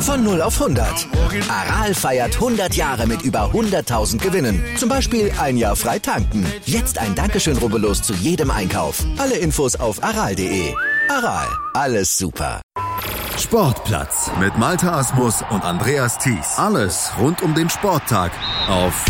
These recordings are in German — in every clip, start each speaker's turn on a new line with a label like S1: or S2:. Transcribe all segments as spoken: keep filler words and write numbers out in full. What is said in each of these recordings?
S1: Von null auf hundert. Aral feiert hundert Jahre mit über hunderttausend Gewinnen. Zum Beispiel ein Jahr frei tanken. Jetzt ein Dankeschön, rubbellos zu jedem Einkauf. Alle Infos auf aral punkt de. Aral, alles super.
S2: Sportplatz mit Malte Asmus und Andreas Thies. Alles rund um den Sporttag auf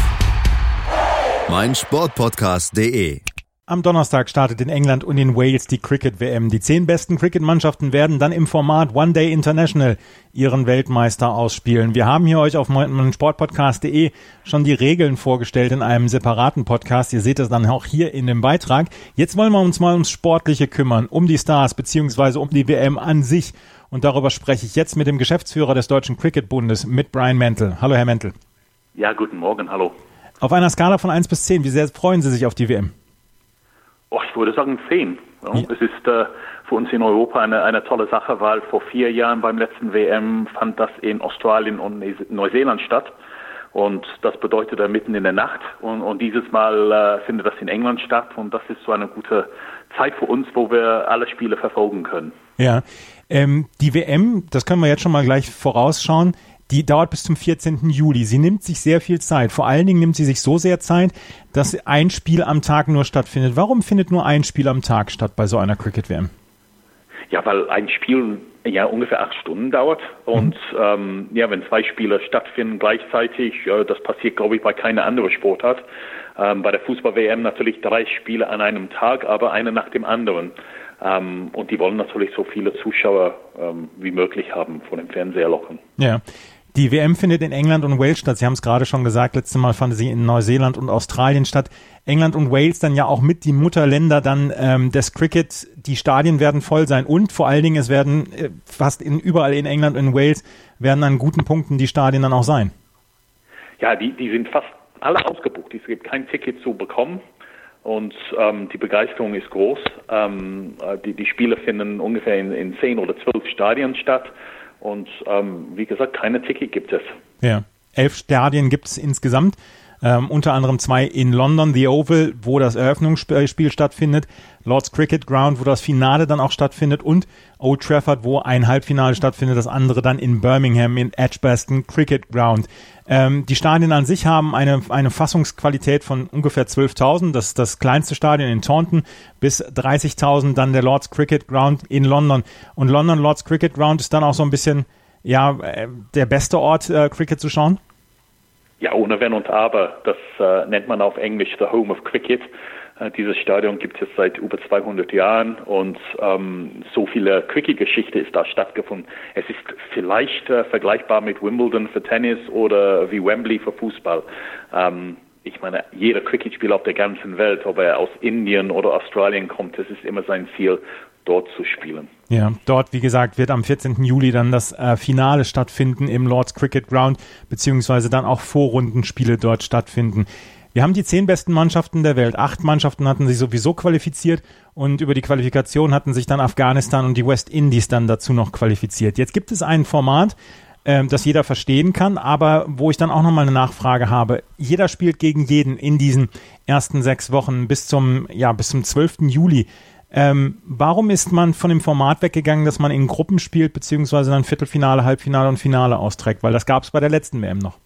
S2: meinsportpodcast punkt de.
S3: Am Donnerstag startet in England und in Wales die Cricket-W M. Die zehn besten Cricket-Mannschaften werden dann im Format One Day International ihren Weltmeister ausspielen. Wir haben hier euch auf meinsportpodcast punkt de schon die Regeln vorgestellt in einem separaten Podcast. Ihr seht es dann auch hier in dem Beitrag. Jetzt wollen wir uns mal ums Sportliche kümmern, um die Stars beziehungsweise um die W M an sich. Und darüber spreche ich jetzt mit dem Geschäftsführer des Deutschen Cricket-Bundes, mit Brian Mentel. Hallo, Herr Mentel.
S4: Ja, guten Morgen, hallo.
S3: Auf einer Skala von eins bis zehn, wie sehr freuen Sie sich auf die W M?
S4: Oh, ich würde sagen zehn. Ja, ja. Es ist äh, für uns in Europa eine, eine tolle Sache, weil vor vier Jahren beim letzten W M fand das in Australien und Neuseeland statt. Und das bedeutete mitten in der Nacht. Und, und dieses Mal äh, findet das in England statt. Und das ist so eine gute Zeit für uns, wo wir alle Spiele verfolgen können.
S3: Ja, ähm, die W M, das können wir jetzt schon mal gleich vorausschauen, die dauert bis zum vierzehnten Juli. Sie nimmt sich sehr viel Zeit. Vor allen Dingen nimmt sie sich so sehr Zeit, dass ein Spiel am Tag nur stattfindet. Warum findet nur ein Spiel am Tag statt bei so einer Cricket-W M?
S4: Ja, weil ein Spiel ja ungefähr acht Stunden dauert. Und mhm. ähm, ja, wenn zwei Spiele stattfinden gleichzeitig, äh, das passiert, glaube ich, bei keiner anderen Sportart. Ähm, bei der Fußball-W M natürlich drei Spiele an einem Tag, aber eine nach dem anderen. Ähm, und die wollen natürlich so viele Zuschauer ähm, wie möglich haben, vor dem Fernseher locken.
S3: Ja. Die W M findet in England und Wales statt. Sie haben es gerade schon gesagt, letztes Mal fand sie in Neuseeland und Australien statt. England und Wales dann ja auch mit die Mutterländer dann ähm, des Cricket. Die Stadien werden voll sein und vor allen Dingen, es werden äh, fast in, überall in England und in Wales werden an guten Punkten die Stadien dann auch sein.
S4: Ja, die, die sind fast alle ausgebucht. Es gibt kein Ticket zu bekommen. Und ähm, die Begeisterung ist groß. Ähm, die, die Spiele finden ungefähr in, in zehn oder zwölf Stadien statt. Und ähm, wie gesagt, keine Ticket gibt es.
S3: Ja, elf Stadien gibt es insgesamt. Ähm, unter anderem zwei in London, The Oval, wo das Eröffnungsspiel stattfindet, Lord's Cricket Ground, wo das Finale dann auch stattfindet und Old Trafford, wo ein Halbfinale stattfindet, das andere dann in Birmingham in Edgbaston Cricket Ground. Ähm, die Stadien an sich haben eine, eine Fassungsqualität von ungefähr zwölftausend, das ist das kleinste Stadion in Taunton, bis dreißigtausend dann der Lord's Cricket Ground in London. Und London Lord's Cricket Ground ist dann auch so ein bisschen, ja, der beste Ort, äh, Cricket zu schauen?
S4: Ja, ohne Wenn und Aber. Das äh, nennt man auf Englisch the Home of Cricket. Äh, dieses Stadion gibt es seit über zweihundert Jahren und ähm, so viele Cricket-Geschichte ist da stattgefunden. Es ist vielleicht äh, vergleichbar mit Wimbledon für Tennis oder wie Wembley für Fußball. Ähm, ich meine, jeder Cricketspieler auf der ganzen Welt, ob er aus Indien oder Australien kommt, es ist immer sein Ziel, dort zu spielen.
S3: Ja, dort, wie gesagt, wird am vierzehnten Juli dann das äh, Finale stattfinden im Lord's Cricket Ground, beziehungsweise dann auch Vorrundenspiele dort stattfinden. Wir haben die zehn besten Mannschaften der Welt. Acht Mannschaften hatten sich sowieso qualifiziert und über die Qualifikation hatten sich dann Afghanistan und die West Indies dann dazu noch qualifiziert. Jetzt gibt es ein Format, äh, das jeder verstehen kann, aber wo ich dann auch nochmal eine Nachfrage habe. Jeder spielt gegen jeden in diesen ersten sechs Wochen bis zum, ja, bis zum zwölften Juli. Ähm, warum ist man von dem Format weggegangen, dass man in Gruppen spielt, beziehungsweise dann Viertelfinale, Halbfinale und Finale austrägt? Weil das gab es bei der letzten W M noch.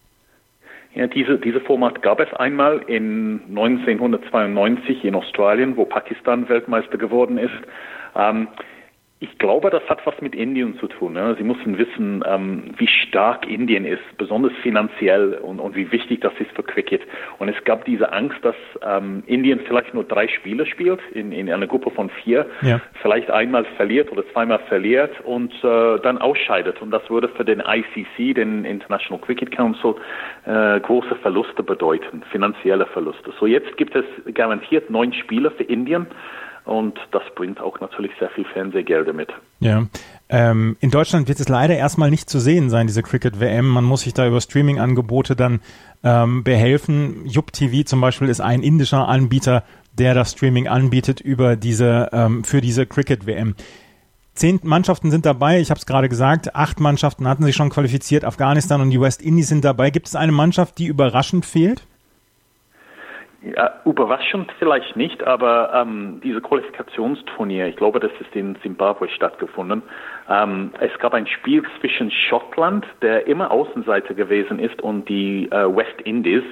S4: Ja, diese, diese Format gab es einmal in neunzehnhundertzweiundneunzig in Australien, wo Pakistan Weltmeister geworden ist. Ähm, Ich glaube, das hat was mit Indien zu tun. Ne? Sie müssen wissen, ähm, wie stark Indien ist, besonders finanziell und, und wie wichtig das ist für Cricket. Und es gab diese Angst, dass ähm, Indien vielleicht nur drei Spiele spielt in, in einer Gruppe von vier, ja. vielleicht einmal verliert oder zweimal verliert und äh, dann ausscheidet. Und das würde für den I C C, den International Cricket Council, äh, große Verluste bedeuten, finanzielle Verluste. So jetzt gibt es garantiert neun Spiele für Indien. Und das bringt auch natürlich sehr viel Fernsehgelder mit.
S3: Ja, ähm, in Deutschland wird es leider erstmal nicht zu sehen sein, diese Cricket-W M. Man muss sich da über Streaming-Angebote dann ähm, behelfen. Yup T V zum Beispiel ist ein indischer Anbieter, der das Streaming anbietet über diese ähm, für diese Cricket-W M. Zehn Mannschaften sind dabei, ich habe es gerade gesagt, acht Mannschaften hatten sich schon qualifiziert, Afghanistan und die West Indies sind dabei. Gibt es eine Mannschaft, die überraschend fehlt?
S4: Ja, überraschend vielleicht nicht, aber ähm, diese Qualifikationsturnier, ich glaube, das ist in Zimbabwe stattgefunden. Ähm, es gab ein Spiel zwischen Schottland, der immer Außenseiter gewesen ist, und die äh, West Indies.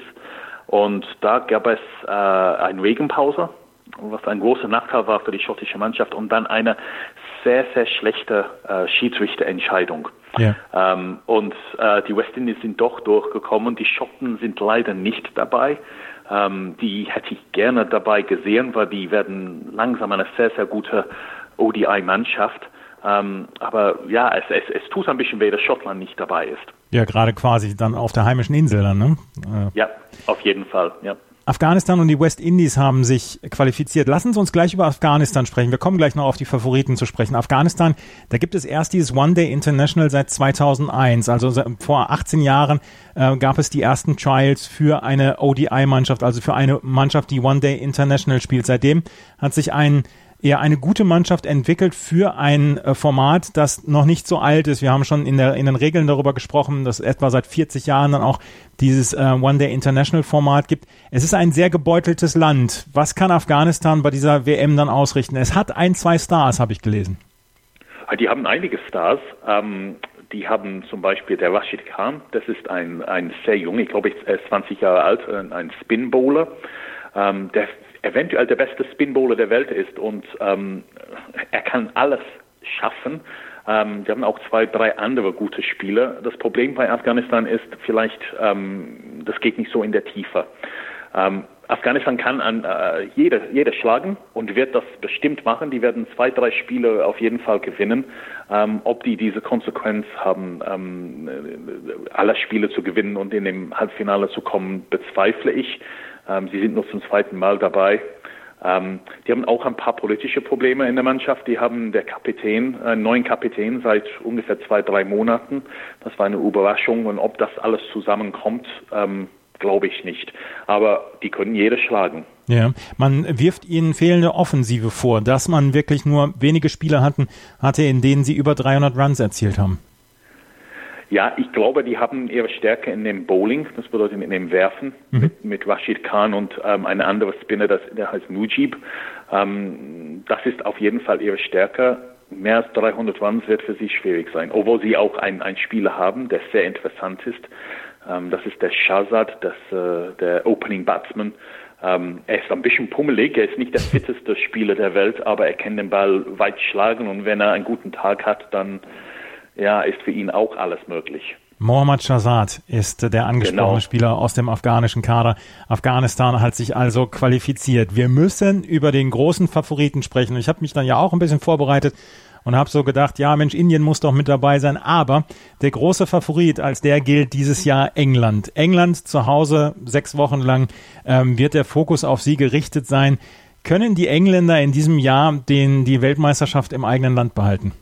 S4: Und da gab es äh, eine Regenpause, was ein großer Nachteil war für die schottische Mannschaft, und dann eine sehr, sehr schlechte äh, Schiedsrichterentscheidung. Ja. Ähm, und äh, die West Indies sind doch durchgekommen, die Schotten sind leider nicht dabei. Ähm, die hätte ich gerne dabei gesehen, weil die werden langsam eine sehr, sehr gute O D I-Mannschaft. Ähm, aber ja, es, es, es tut ein bisschen weh, dass Schottland nicht dabei ist.
S3: Ja, gerade quasi dann auf der heimischen Insel dann, ne? Äh.
S4: Ja, auf jeden Fall, ja.
S3: Afghanistan und die West Indies haben sich qualifiziert. Lassen Sie uns gleich über Afghanistan sprechen. Wir kommen gleich noch auf die Favoriten zu sprechen. Afghanistan, da gibt es erst dieses One-Day International seit zweitausendeins. Also vor achtzehn Jahren äh, gab es die ersten Trials für eine O D I-Mannschaft, also für eine Mannschaft, die One-Day International spielt. Seitdem hat sich ein eher eine gute Mannschaft entwickelt für ein äh, Format, das noch nicht so alt ist. Wir haben schon in, der, in den Regeln darüber gesprochen, dass etwa seit vierzig Jahren dann auch dieses äh, One-Day-International-Format gibt. Es ist ein sehr gebeuteltes Land. Was kann Afghanistan bei dieser W M dann ausrichten? Es hat ein, zwei Stars, habe ich gelesen.
S4: Die haben einige Stars. Ähm, die haben zum Beispiel der Rashid Khan, das ist ein, ein sehr junger, ich glaube, er ist zwanzig Jahre alt, ein Spin-Bowler, ähm, der eventuell der beste Spin-Bowler der Welt ist, und ähm, er kann alles schaffen. Ähm, wir haben auch zwei, drei andere gute Spieler. Das Problem bei Afghanistan ist vielleicht, ähm, das geht nicht so in der Tiefe. Ähm, Afghanistan kann an äh, jeder, jeder schlagen und wird das bestimmt machen. Die werden zwei, drei Spiele auf jeden Fall gewinnen. Ähm, ob die diese Konsequenz haben, ähm, alle Spiele zu gewinnen und in dem Halbfinale zu kommen, bezweifle ich. Ähm, sie sind nur zum zweiten Mal dabei. Ähm, die haben auch ein paar politische Probleme in der Mannschaft. Die haben der Kapitän, einen neuen Kapitän seit ungefähr zwei, drei Monaten. Das war eine Überraschung, und ob das alles zusammenkommt, ähm, glaube ich nicht. Aber die können jede schlagen.
S3: Ja, man wirft ihnen fehlende Offensive vor, dass man wirklich nur wenige Spiele hatten, hatte, in denen sie über dreihundert Runs erzielt haben.
S4: Ja, ich glaube, die haben ihre Stärke in dem Bowling, das bedeutet in dem Werfen, mhm. mit, mit Rashid Khan und ähm, eine andere Spinner, das, der heißt Mujib. Ähm, das ist auf jeden Fall ihre Stärke. Mehr als dreihundert Runs wird für sie schwierig sein, obwohl sie auch einen, einen Spieler haben, der sehr interessant ist. Ähm, das ist der Shahzad, das, äh, der Opening Batsman. Ähm, er ist ein bisschen pummelig, er ist nicht der fitteste Spieler der Welt, aber er kann den Ball weit schlagen, und wenn er einen guten Tag hat, dann ja, ist für ihn auch alles möglich.
S3: Mohammad Shahzad ist der angesprochene genau. Spieler aus dem afghanischen Kader. Afghanistan hat sich also qualifiziert. Wir müssen über den großen Favoriten sprechen. Ich habe mich dann ja auch ein bisschen vorbereitet und habe so gedacht, ja Mensch, Indien muss doch mit dabei sein. Aber der große Favorit, als der gilt dieses Jahr England. England zu Hause, sechs Wochen lang ähm, wird der Fokus auf sie gerichtet sein. Können die Engländer in diesem Jahr den, die Weltmeisterschaft im eigenen Land behalten?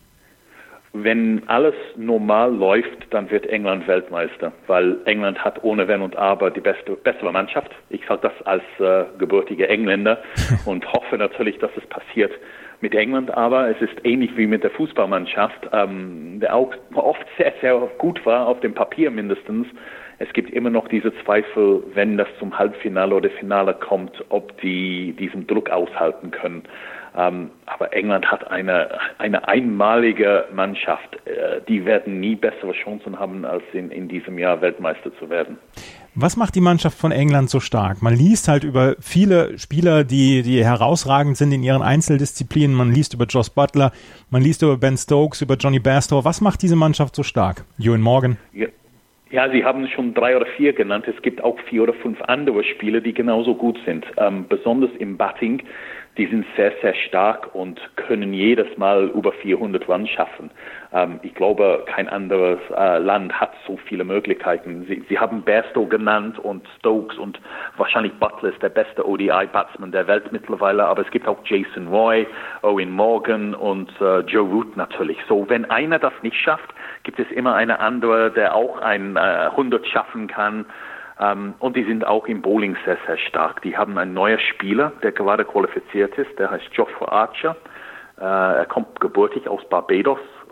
S4: Wenn alles normal läuft, dann wird England Weltmeister, weil England hat ohne Wenn und Aber die beste, bessere Mannschaft. Ich sage das als äh, gebürtiger Engländer und hoffe natürlich, dass es passiert mit England. Aber es ist ähnlich wie mit der Fußballmannschaft, ähm, der auch oft sehr, sehr gut war, auf dem Papier mindestens. Es gibt immer noch diese Zweifel, wenn das zum Halbfinale oder Finale kommt, ob die diesen Druck aushalten können. Ähm, aber England hat eine, eine einmalige Mannschaft. Äh, die werden nie bessere Chancen haben, als in, in diesem Jahr Weltmeister zu werden.
S3: Was macht die Mannschaft von England so stark? Man liest halt über viele Spieler, die, die herausragend sind in ihren Einzeldisziplinen. Man liest über Jos Buttler, man liest über Ben Stokes, über Johnny Bairstow. Was macht diese Mannschaft so stark? Ewan Morgan?
S4: Ja. Ja, Sie haben schon drei oder vier genannt. Es gibt auch vier oder fünf andere Spieler, die genauso gut sind. Ähm, besonders im Batting. Die sind sehr, sehr stark und können jedes Mal über vierhundert Runs schaffen. Ähm, ich glaube, kein anderes äh, Land hat so viele Möglichkeiten. Sie, Sie haben Bairstow genannt und Stokes, und wahrscheinlich Buttler ist der beste O D I-Batsman der Welt mittlerweile, aber es gibt auch Jason Roy, Eoin Morgan und äh, Joe Root natürlich. So, wenn einer das nicht schafft, gibt es immer eine andere, der auch ein äh, hundert schaffen kann. Um, und die sind auch im Bowling sehr, sehr stark. Die haben einen neuen Spieler, der gerade qualifiziert ist, der heißt Joshua Archer. Uh, er kommt gebürtig aus Barbados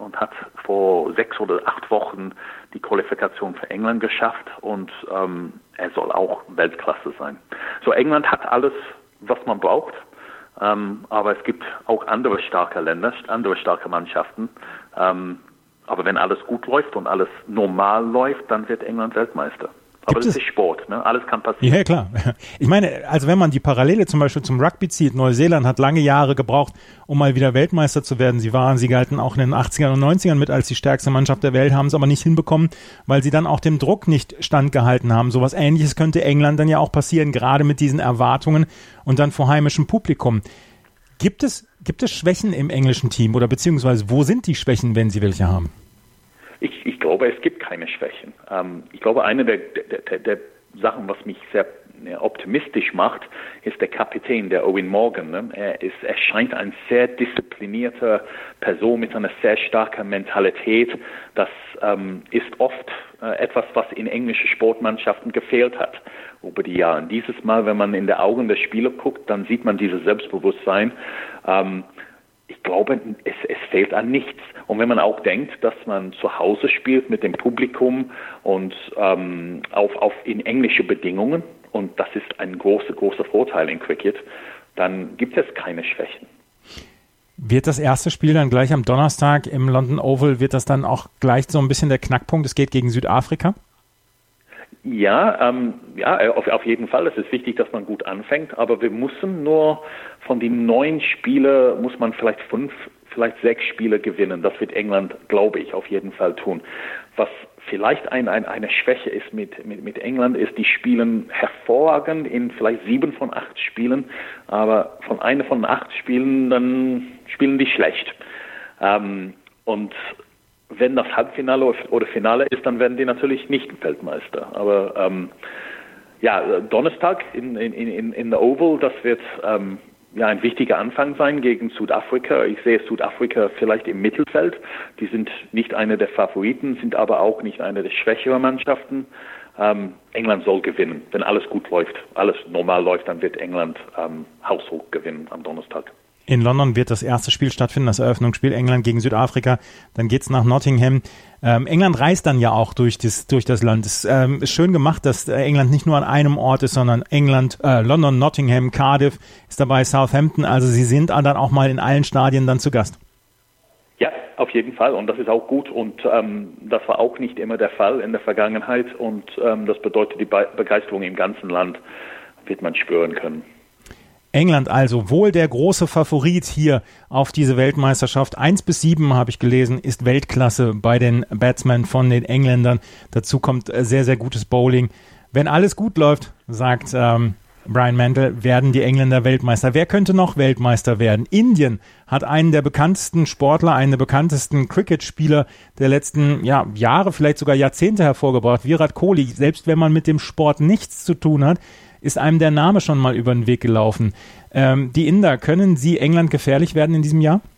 S4: und hat vor sechs oder acht Wochen die Qualifikation für England geschafft und ähm, er soll auch Weltklasse sein. So, England hat alles, was man braucht, ähm, aber es gibt auch andere starke Länder, andere starke Mannschaften. Ähm, aber wenn alles gut läuft und alles normal läuft, dann wird England Weltmeister. Aber
S3: Gibt
S4: das
S3: es?
S4: ist Sport, ne? Alles kann passieren.
S3: Ja, klar. Ich meine, also wenn man die Parallele zum Beispiel zum Rugby zieht, Neuseeland hat lange Jahre gebraucht, um mal wieder Weltmeister zu werden. Sie waren, sie galten auch in den achtzigern und neunzigern mit als die stärkste Mannschaft der Welt, haben es aber nicht hinbekommen, weil sie dann auch dem Druck nicht standgehalten haben. Sowas Ähnliches könnte England dann ja auch passieren, gerade mit diesen Erwartungen und dann vor heimischem Publikum. Gibt es, gibt es Schwächen im englischen Team oder beziehungsweise wo sind die Schwächen, wenn sie welche haben?
S4: Ich, ich glaube, es gibt keine Schwächen. Ähm, ich glaube, eine der, der, der, der Sachen, was mich sehr optimistisch macht, ist der Kapitän, der Eoin Morgan. Ne? Er ist, er scheint ein sehr disziplinierter Person mit einer sehr starken Mentalität. Das ähm, ist oft äh, etwas, was in englischen Sportmannschaften gefehlt hat über die Jahre. Dieses Mal, wenn man in die Augen der Spieler guckt, dann sieht man dieses Selbstbewusstsein. Ähm, Ich glaube, es, es fehlt an nichts. Und wenn man auch denkt, dass man zu Hause spielt mit dem Publikum und ähm, auf, auf in englische Bedingungen, und das ist ein großer, großer Vorteil in Cricket, dann gibt es keine Schwächen.
S3: Wird das erste Spiel dann gleich am Donnerstag im London Oval, wird das dann auch gleich so ein bisschen der Knackpunkt? Es geht gegen Südafrika?
S4: Ja, ähm, ja, auf, auf jeden Fall. Es ist wichtig, dass man gut anfängt, aber wir müssen nur von den neun Spielen, muss man vielleicht fünf, vielleicht sechs Spiele gewinnen. Das wird England, glaube ich, auf jeden Fall tun. Was vielleicht ein, ein, eine Schwäche ist mit, mit, mit England, ist, die spielen hervorragend in vielleicht sieben von acht Spielen, aber von einer von acht Spielen, dann spielen die schlecht. Ähm, und wenn das Halbfinale oder Finale ist, dann werden die natürlich nicht Weltmeister. Aber ähm, ja, Donnerstag in, in, in, in der Oval, das wird ähm, ja ein wichtiger Anfang sein gegen Südafrika. Ich sehe Südafrika vielleicht im Mittelfeld. Die sind nicht eine der Favoriten, sind aber auch nicht eine der schwächeren Mannschaften. Ähm, England soll gewinnen. Wenn alles gut läuft, alles normal läuft, dann wird England ähm, haushoch gewinnen am Donnerstag.
S3: In London wird das erste Spiel stattfinden, das Eröffnungsspiel England gegen Südafrika. Dann geht's nach Nottingham. Ähm, England reist dann ja auch durch das, durch das Land. Es ähm, ist schön gemacht, dass England nicht nur an einem Ort ist, sondern England, äh, London, Nottingham, Cardiff ist dabei, Southampton. Also sie sind dann auch mal in allen Stadien dann zu Gast.
S4: Ja, auf jeden Fall. Und das ist auch gut. Und ähm, das war auch nicht immer der Fall in der Vergangenheit. Und ähm, das bedeutet, die Be- Begeisterung im ganzen Land wird man spüren können.
S3: England also wohl der große Favorit hier auf diese Weltmeisterschaft. Eins bis sieben, habe ich gelesen, ist Weltklasse bei den Batsmen von den Engländern. Dazu kommt sehr, sehr gutes Bowling. Wenn alles gut läuft, sagt ähm, Brian Mantle, werden die Engländer Weltmeister. Wer könnte noch Weltmeister werden? Indien hat einen der bekanntesten Sportler, einen der bekanntesten Cricket-Spieler der letzten ja, Jahre, vielleicht sogar Jahrzehnte hervorgebracht, Virat Kohli. Selbst wenn man mit dem Sport nichts zu tun hat, ist einem der Name schon mal über den Weg gelaufen. Ähm, die Inder, können sie England gefährlich werden in diesem Jahr?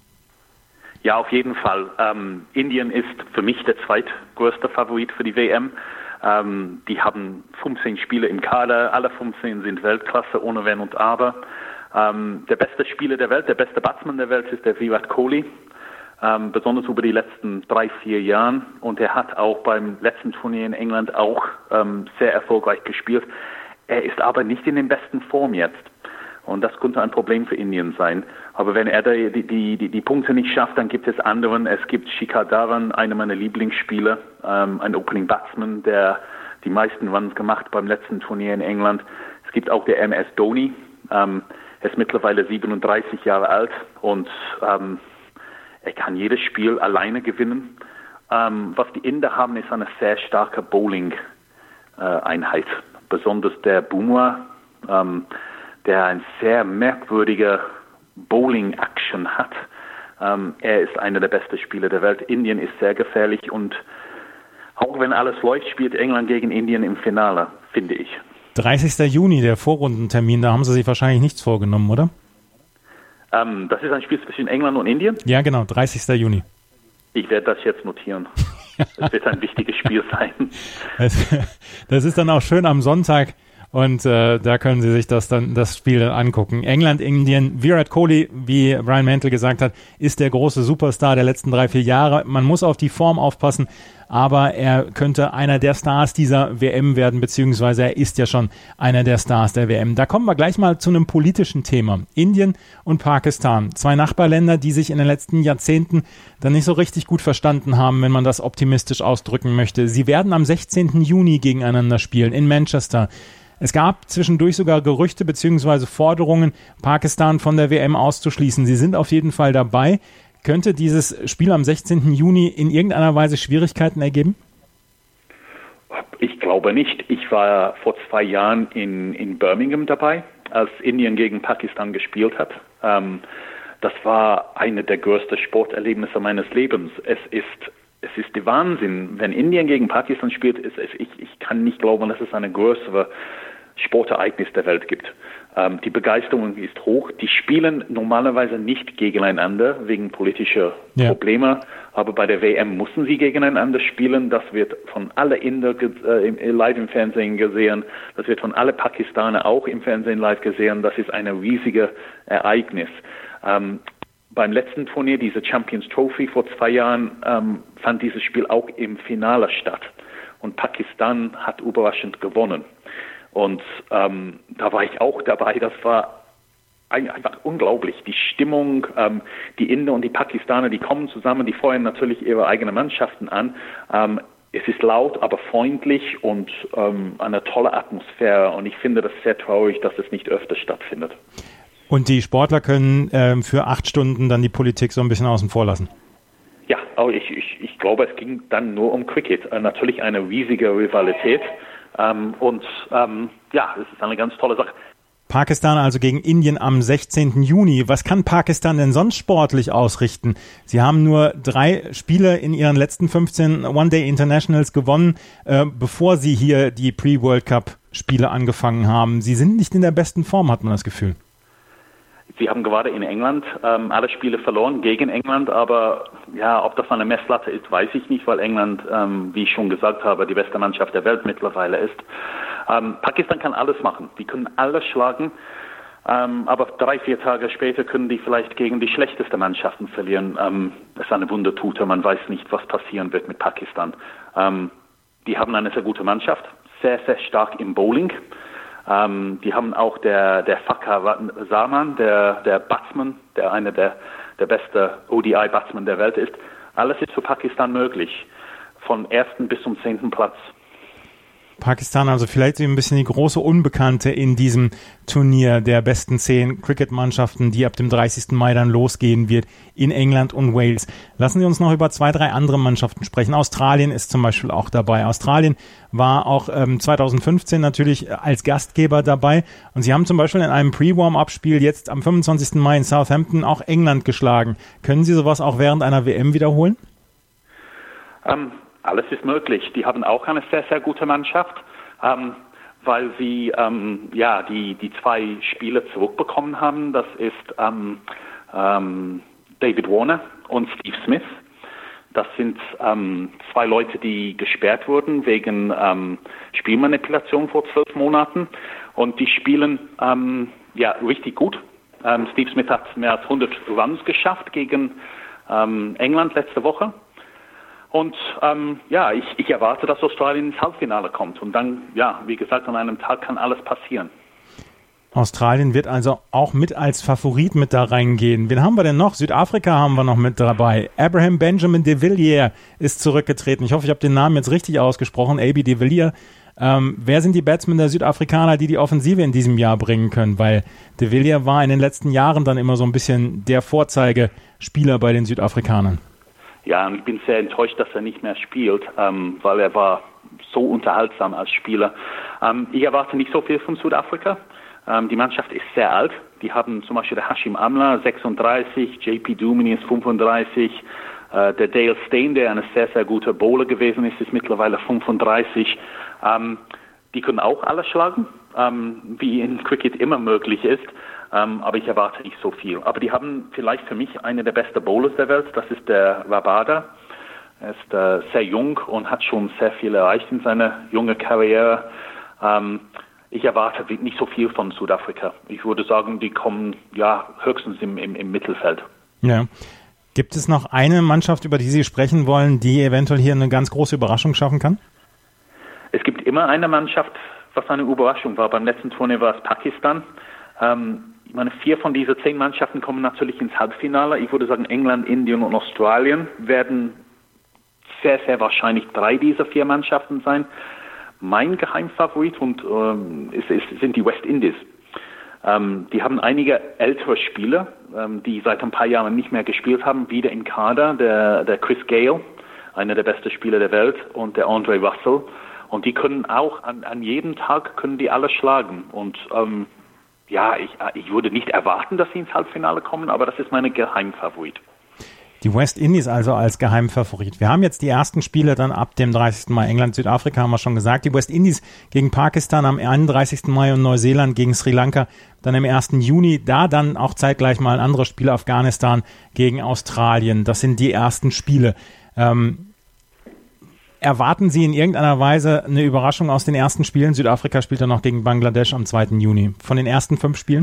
S4: Ja, auf jeden Fall. Ähm, Indien ist für mich der zweitgrößte Favorit für die W M. Ähm, die haben fünfzehn Spiele im Kader, alle fünfzehn sind Weltklasse, ohne Wenn und Aber. Ähm, der beste Spieler der Welt, der beste Batsman der Welt ist der Virat Kohli, ähm, besonders über die letzten drei, vier Jahren. Und er hat auch beim letzten Turnier in England auch ähm, sehr erfolgreich gespielt. Er ist aber nicht in der besten Form jetzt. Und das könnte ein Problem für Indien sein. Aber wenn er die, die, die, die Punkte nicht schafft, dann gibt es anderen. Es gibt Shikhar Dhawan, einer meiner Lieblingsspieler, ähm, ein Opening Batsman, der die meisten Runs gemacht beim letzten Turnier in England. Es gibt auch der M S Dhoni. Ähm, er ist mittlerweile siebenunddreißig Jahre alt und ähm, er kann jedes Spiel alleine gewinnen. Ähm, was die Inder haben, ist eine sehr starke Bowling-Einheit. Äh, Besonders der Bumrah, ähm, der ein sehr merkwürdige Bowling-Action hat. Ähm, er ist einer der besten Spieler der Welt. Indien ist sehr gefährlich und auch wenn alles läuft, spielt England gegen Indien im Finale, finde ich.
S3: dreißigster Juni, der Vorrundentermin, da haben Sie sich wahrscheinlich nichts vorgenommen, oder?
S4: Ähm, das ist ein Spiel zwischen England und Indien?
S3: Ja, genau, dreißigster Juni.
S4: Ich werde das jetzt notieren. Es wird ein wichtiges Spiel sein.
S3: Das, das ist dann auch schön am Sonntag Und äh, da können Sie sich das dann das Spiel dann angucken. England, Indien, Virat Kohli, wie Brian Mantle gesagt hat, ist der große Superstar der letzten drei, vier Jahre. Man muss auf die Form aufpassen, aber er könnte einer der Stars dieser W M werden, beziehungsweise er ist ja schon einer der Stars der W M. Da kommen wir gleich mal zu einem politischen Thema. Indien und Pakistan, zwei Nachbarländer, die sich in den letzten Jahrzehnten dann nicht so richtig gut verstanden haben, wenn man das optimistisch ausdrücken möchte. Sie werden am sechzehnten Juni gegeneinander spielen in Manchester. Es gab zwischendurch sogar Gerüchte bzw. Forderungen, Pakistan von der W M auszuschließen. Sie sind auf jeden Fall dabei. Könnte dieses Spiel am sechzehnten Juni in irgendeiner Weise Schwierigkeiten ergeben?
S4: Ich glaube nicht. Ich war vor zwei Jahren in, in Birmingham dabei, als Indien gegen Pakistan gespielt hat. Ähm, das war eine der größten Sporterlebnisse meines Lebens. Es ist Es ist der Wahnsinn, wenn Indien gegen Pakistan spielt. Ist es, ich, ich kann nicht glauben, dass es eine größere Sportereignis der Welt gibt. Ähm, die Begeisterung ist hoch. Die spielen normalerweise nicht gegeneinander wegen politischer ja. Probleme, aber bei der W M müssen sie gegeneinander spielen. Das wird von allen Inder äh, live im Fernsehen gesehen. Das wird von allen Pakistaner auch im Fernsehen live gesehen. Das ist ein riesiges Ereignis. Ähm, Beim letzten Turnier, diese Champions Trophy vor zwei Jahren, ähm, fand dieses Spiel auch im Finale statt. Und Pakistan hat überraschend gewonnen. Und ähm, da war ich auch dabei. Das war einfach unglaublich. Die Stimmung, ähm, die Inder und die Pakistaner, die kommen zusammen, die feuern natürlich ihre eigenen Mannschaften an. Ähm, es ist laut, aber freundlich und ähm, eine tolle Atmosphäre. Und ich finde das sehr traurig, dass es nicht öfter stattfindet.
S3: Und die Sportler können ähm, für acht Stunden dann die Politik so ein bisschen außen vor lassen?
S4: Ja, aber ich, ich, ich glaube, es ging dann nur um Cricket. Äh, natürlich eine riesige Rivalität. Ähm, und ähm, ja, es ist eine ganz tolle Sache.
S3: Pakistan also gegen Indien am sechzehnten Juni. Was kann Pakistan denn sonst sportlich ausrichten? Sie haben nur drei Spiele in ihren letzten fünfzehn One-Day-Internationals gewonnen, äh, bevor sie hier die Pre-World Cup-Spiele angefangen haben. Sie sind nicht in der besten Form, hat man das Gefühl.
S4: Sie haben gerade in England ähm, alle Spiele verloren gegen England, aber ja, ob das eine Messlatte ist, weiß ich nicht, weil England, ähm, wie ich schon gesagt habe, die beste Mannschaft der Welt mittlerweile ist. Ähm, Pakistan kann alles machen. Die können alles schlagen, ähm, aber drei, vier Tage später können die vielleicht gegen die schlechtesten Mannschaften verlieren. Ähm, das ist eine Wundertute, man weiß nicht, was passieren wird mit Pakistan. Ähm, die haben eine sehr gute Mannschaft, sehr, sehr stark im Bowling. Ähm, die haben auch der, der Fakhar Zaman, der, der Batsman, der einer der, der besten O D I-Batsmen der Welt ist. Alles ist für Pakistan möglich, von ersten bis zum zehnten Platz.
S3: Pakistan, also vielleicht ein bisschen die große Unbekannte in diesem Turnier der besten zehn Cricket-Mannschaften, die ab dem dreißigsten Mai dann losgehen wird in England und Wales. Lassen Sie uns noch über zwei, drei andere Mannschaften sprechen. Australien ist zum Beispiel auch dabei. Australien war auch ähm, zweitausendfünfzehn natürlich als Gastgeber dabei und sie haben zum Beispiel in einem Pre-Warm-Up-Spiel jetzt am fünfundzwanzigsten Mai in Southampton auch England geschlagen. Können Sie sowas auch während einer W M wiederholen?
S4: Um Alles ist möglich. Die haben auch eine sehr, sehr gute Mannschaft, ähm, weil sie ähm, ja die die zwei Spieler zurückbekommen haben. Das ist ähm, ähm, David Warner und Steve Smith. Das sind ähm, zwei Leute, die gesperrt wurden wegen ähm, Spielmanipulation vor zwölf Monaten. Und die spielen ähm, ja richtig gut. Ähm, Steve Smith hat mehr als hundert Runs geschafft gegen ähm, England letzte Woche. Und ähm, ja, ich, ich erwarte, dass Australien ins Halbfinale kommt. Und dann, ja, wie gesagt, an einem Tag kann alles passieren.
S3: Australien wird also auch mit als Favorit mit da reingehen. Wen haben wir denn noch? Südafrika haben wir noch mit dabei. Abraham Benjamin de Villiers ist zurückgetreten. Ich hoffe, ich habe den Namen jetzt richtig ausgesprochen. A B de Villiers. Ähm, wer sind die Batsmen der Südafrikaner, die die Offensive in diesem Jahr bringen können? Weil de Villiers war in den letzten Jahren dann immer so ein bisschen der Vorzeigespieler bei den Südafrikanern.
S4: Ja, und ich bin sehr enttäuscht, dass er nicht mehr spielt, ähm, weil er war so unterhaltsam als Spieler. Ähm, ich erwarte nicht so viel von Südafrika. Ähm, die Mannschaft ist sehr alt. Die haben zum Beispiel der Hashim Amla, sechsunddreißig, J P Duminy ist fünfunddreißig, äh, der Dale Steyn, der ein sehr, sehr guter Bowler gewesen ist, ist mittlerweile fünfunddreißig. Ähm, die können auch alle schlagen, ähm, wie in Cricket immer möglich ist. Um, aber ich erwarte nicht so viel. Aber die haben vielleicht für mich einen der besten Bowlers der Welt. Das ist der Rabada. Er ist äh, sehr jung und hat schon sehr viel erreicht in seiner jungen Karriere. Um, ich erwarte nicht so viel von Südafrika. Ich würde sagen, die kommen ja höchstens im, im, im Mittelfeld.
S3: Ja. Gibt es noch eine Mannschaft, über die Sie sprechen wollen, die eventuell hier eine ganz große Überraschung schaffen kann?
S4: Es gibt immer eine Mannschaft, was eine Überraschung war. Beim letzten Turnier war es Pakistan. Ähm, ich meine, vier von diesen zehn Mannschaften kommen natürlich ins Halbfinale. Ich würde sagen, England, Indien und Australien werden sehr, sehr wahrscheinlich drei dieser vier Mannschaften sein. Mein Geheimfavorit und, ähm, ist, ist, sind die West Indies. Ähm, die haben einige ältere Spieler, ähm, die seit ein paar Jahren nicht mehr gespielt haben, wieder im Kader. Der, der Chris Gayle, einer der besten Spieler der Welt, und der Andre Russell. Und die können auch an, an jedem Tag können die alle schlagen. Und ähm, ja, ich, ich würde nicht erwarten, dass sie ins Halbfinale kommen, aber das ist mein Geheimfavorit.
S3: Die West Indies also als Geheimfavorit. Wir haben jetzt die ersten Spiele dann ab dem dreißigsten Mai. England, Südafrika haben wir schon gesagt. Die West Indies gegen Pakistan am einunddreißigsten Mai und Neuseeland gegen Sri Lanka dann im ersten Juni. Da dann auch zeitgleich mal andere Spiele. Afghanistan gegen Australien. Das sind die ersten Spiele. Ähm, erwarten Sie in irgendeiner Weise eine Überraschung aus den ersten Spielen? Südafrika spielt dann noch gegen Bangladesch am zweiten Juni. Von den ersten fünf Spielen?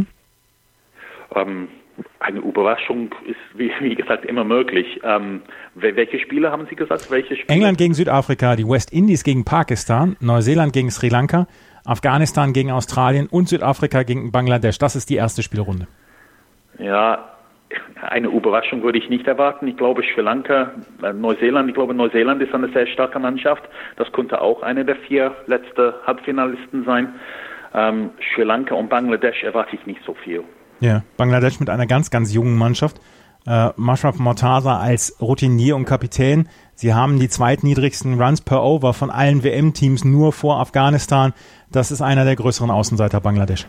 S4: Ähm. Eine Überraschung ist, wie, wie gesagt, immer möglich. Ähm, welche Spiele haben Sie gesagt? Welche Spiele?
S3: England gegen Südafrika, die West Indies gegen Pakistan, Neuseeland gegen Sri Lanka, Afghanistan gegen Australien und Südafrika gegen Bangladesch. Das ist die erste Spielrunde.
S4: Ja, eine Überraschung würde ich nicht erwarten. Ich glaube, Sri Lanka, äh, Neuseeland, ich glaube, Neuseeland ist eine sehr starke Mannschaft. Das könnte auch eine der vier letzten Halbfinalisten sein. Ähm, Sri Lanka und Bangladesch erwarte ich nicht so viel.
S3: Ja, Bangladesch mit einer ganz, ganz jungen Mannschaft. Äh, Mashraf Mortaza als Routinier und Kapitän. Sie haben die zweitniedrigsten Runs per Over von allen W M-Teams nur vor Afghanistan. Das ist einer der größeren Außenseiter Bangladesch.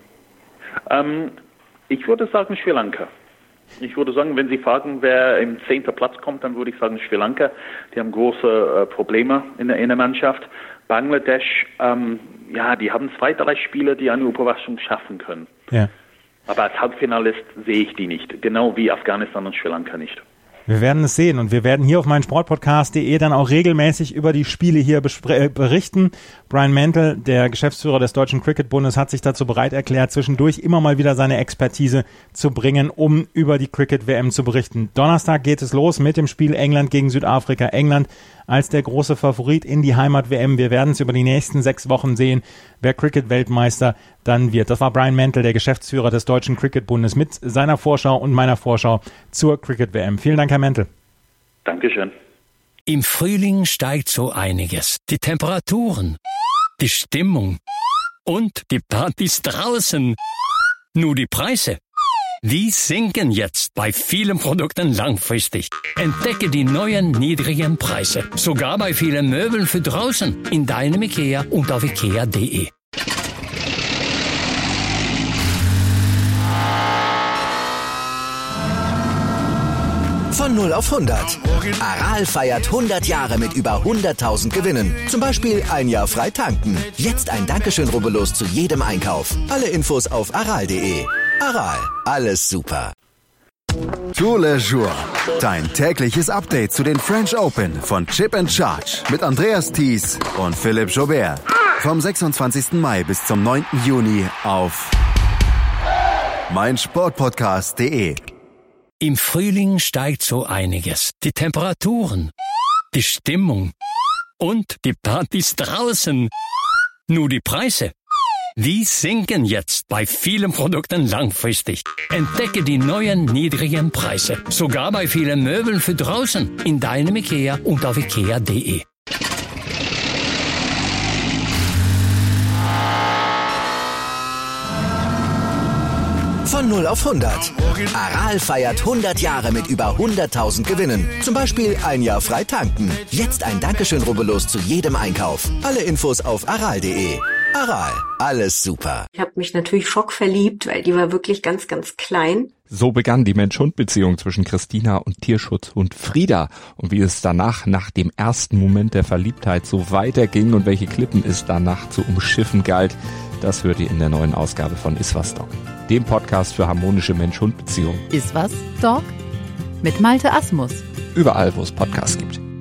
S4: Ähm, ich würde sagen Sri Lanka. Ich würde sagen, wenn Sie fragen, wer im zehnten Platz kommt, dann würde ich sagen Sri Lanka. Die haben große äh, Probleme in der, in der Mannschaft. Bangladesch, ähm, ja, die haben zwei, drei Spieler, die eine Überraschung schaffen können.
S3: Ja.
S4: Aber als Halbfinalist sehe ich die nicht, genau wie Afghanistan und Sri Lanka nicht.
S3: Wir werden es sehen und wir werden hier auf meinsportpodcast punkt de dann auch regelmäßig über die Spiele hier bespre- berichten. Brian Mantle, der Geschäftsführer des Deutschen Cricket-Bundes, hat sich dazu bereit erklärt, zwischendurch immer mal wieder seine Expertise zu bringen, um über die Cricket-W M zu berichten. Donnerstag geht es los mit dem Spiel England gegen Südafrika. England als der große Favorit in die Heimat-W M. Wir werden es über die nächsten sechs Wochen sehen, wer Cricket-Weltmeister dann wird. Das war Brian Mantle, der Geschäftsführer des Deutschen Cricket-Bundes, mit seiner Vorschau und meiner Vorschau zur Cricket-W M. Vielen Dank, Herr Mantle.
S4: Dankeschön.
S5: Im Frühling steigt so einiges. Die Temperaturen, die Stimmung und die Partys draußen. Nur die Preise, die sinken jetzt bei vielen Produkten langfristig. Entdecke die neuen niedrigen Preise. Sogar bei vielen Möbeln für draußen. In deinem IKEA und auf ikea punkt de.
S1: Von null auf hundert. Aral feiert hundert Jahre mit über hunderttausend Gewinnen. Zum Beispiel ein Jahr frei tanken. Jetzt ein Dankeschön, rubbellos zu jedem Einkauf. Alle Infos auf aral punkt de. Aral, alles super.
S2: Tour Le Jour. Dein tägliches Update zu den French Open von Chip and Charge mit Andreas Thies und Philipp Joubert. Vom sechsundzwanzigsten Mai bis zum neunten Juni auf meinsportpodcast punkt de.
S5: Im Frühling steigt so einiges. Die Temperaturen, die Stimmung und die Partys draußen. Nur die Preise, die sinken jetzt bei vielen Produkten langfristig. Entdecke die neuen niedrigen Preise. Sogar bei vielen Möbeln für draußen. In deinem IKEA und auf ikea punkt de.
S1: Von null auf hundert. Aral feiert hundert Jahre mit über hunderttausend Gewinnen. Zum Beispiel ein Jahr frei tanken. Jetzt ein Dankeschön, rubbellos zu jedem Einkauf. Alle Infos auf aral punkt de. Aral, alles super.
S6: Ich habe mich natürlich schockverliebt, weil die war wirklich ganz, ganz klein.
S7: So begann die Mensch-Hund-Beziehung zwischen Christina und Tierschutzhund Frieda. Und wie es danach, nach dem ersten Moment der Verliebtheit, so weiterging und welche Klippen es danach zu umschiffen galt, das hört ihr in der neuen Ausgabe von Iswas Dog, dem Podcast für harmonische Mensch-Hund-Beziehungen.
S8: Iswas Dog? Mit Malte Asmus.
S7: Überall, wo es Podcasts gibt.